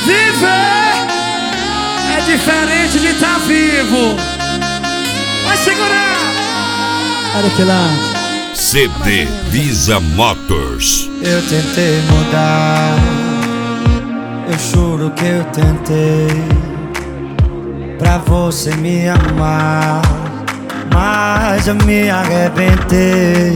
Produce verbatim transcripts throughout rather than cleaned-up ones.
Viver é diferente de estar vivo. Vai segurar. Olha que lá. C D Visa Motors. Eu tentei mudar, eu juro que eu tentei, pra você me amar, mas eu me arrebentei.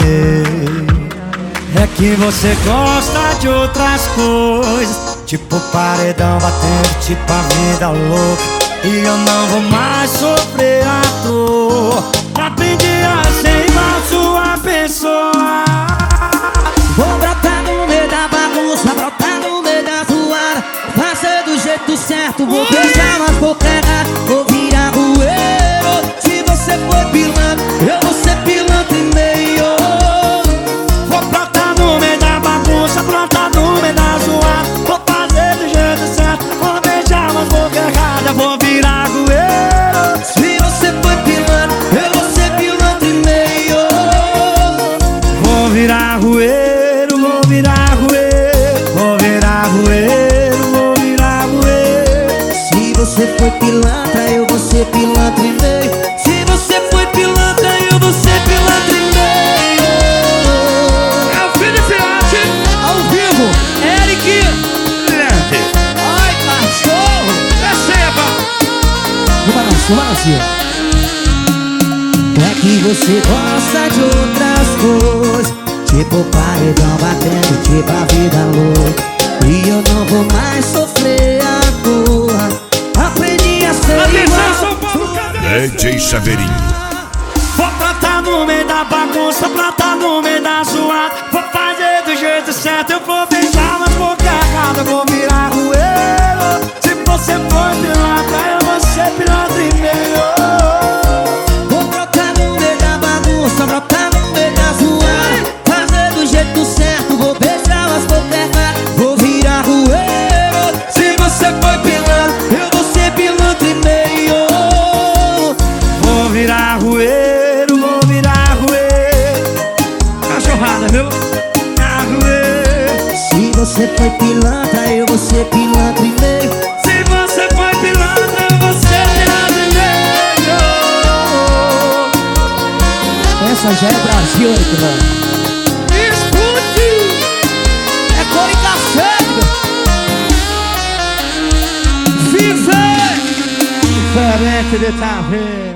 É que você gosta de outras coisas, tipo paredão batendo, tipo a vida louca, e eu não vou mais sofrer à toa. Aprendi a ser igual sua pessoa. Vou brotar no meio da bagunça, brotar no meio da zoada, fazer do jeito certo, vou beijar umas bocas erradas, vou virar rueiro. Se você for pilantra, eu vou ser pilantra e meio. Vou brotar no meio da bagunça, brotar no meio da zoada, vou fazer do jeito certo, vou beijar umas bocas erradas, vou virar rueiro. Se você for pilantra, eu vou ser pilantra e meio. Vou virar rueiro, vou virar rueiro, vou virar rueiro, vou virar rueiro. Se você for pilantra, eu vou ser pilantra e meio. Se você for pilantra, eu vou ser pilantra e meio. É o filho de Fiote Ao vivo, Eric. Ai, cachorro. Receba. No balanço, no balanço. É que você gosta de outras coisas, tipo paredão batendo, tipo a vida louca, e eu não vou mais sofrer à toa. Aprendi a ser Atenção, igual. São Paulo, cadê? D J Chaveirinho. Vou brotar no meio da bagunça, brotar no meio da zoada, vou fazer do jeito certo, eu vou beijar umas bocas erradas, vou virar rueiro. Se você for pilantra, eu vou ser pilantra e meio. Vou brotar no meio da bagunça, brotar no meio da zoada, fazer do jeito certo, vou beijar umas bocas erradas, vou virar rueiro. Se você for pilantra, eu vou ser pilantra e meio. Vou virar rueiro, vou virar rueiro. Cachorrada, viu? Virar rueiro. Se você for pilantra, eu vou ser pilantra e meio. Se você for pilantra, eu vou ser pilantra e meio. Essa já é Brasil, Eric. Escute. É cor e cacete. Viver. Diferente de tá vendo.